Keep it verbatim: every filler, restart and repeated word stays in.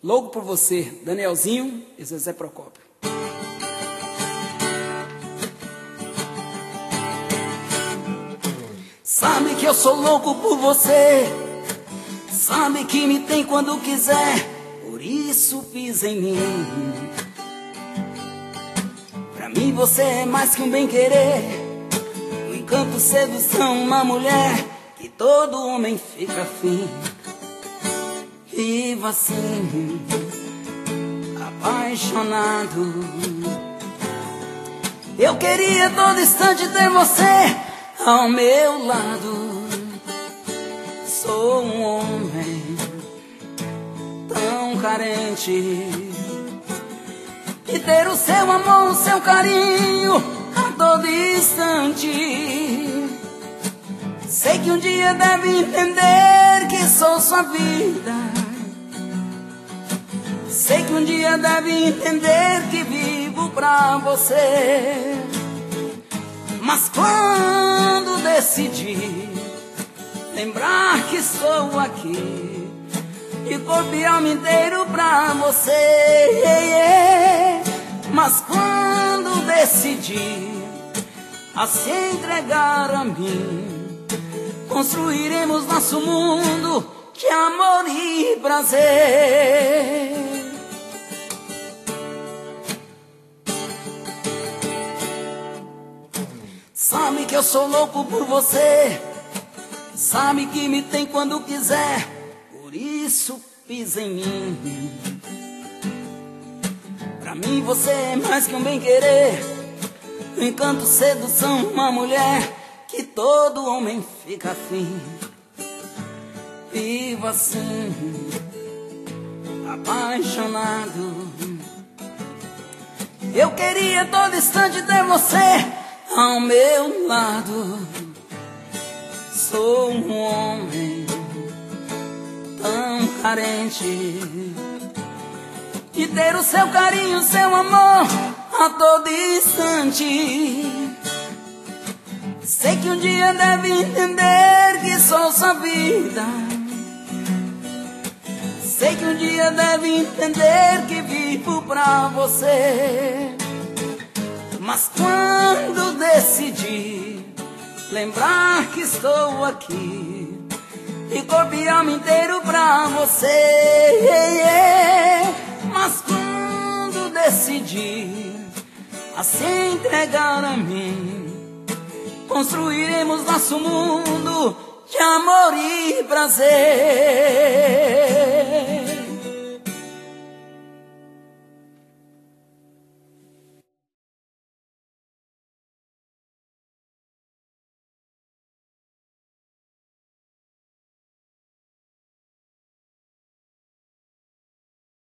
Louco por você, Danielzinho e Zezé Procópio. Sabe que eu sou louco por você, sabe que me tem quando quiser, por isso pisa em mim. Pra mim você é mais que um bem-querer, um encanto, sedução, uma mulher que todo homem fica afim. Vivo assim, apaixonado. Eu queria todo instante ter você ao meu lado. Sou um homem tão carente, e ter o seu amor, o seu carinho a todo instante. Sei que um dia deve entender que sou sua vida. Sei que um dia deve entender que vivo pra você. Mas quando decidi lembrar que estou aqui, de corpo e alma inteiro pra você. Mas quando decidi a se entregar a mim, construiremos nosso mundo de amor e prazer. Sabe que eu sou louco por você, sabe que me tem quando quiser, por isso pisa em mim. Pra mim você é mais que um bem-querer, um encanto, sedução, uma mulher que todo homem fica afim. Vivo assim, apaixonado. Eu queria todo instante ter você ao meu lado. Sou um homem tão carente, de ter o seu carinho, o seu amor a todo instante. Sei que um dia deve entender que sou sua vida. Sei que um dia deve entender que vivo pra você. Mas quando decidi lembrar que estou aqui, de corpo e alma inteiro pra você. Mas quando decidi a se entregar a mim, construiremos nosso mundo de amor e prazer.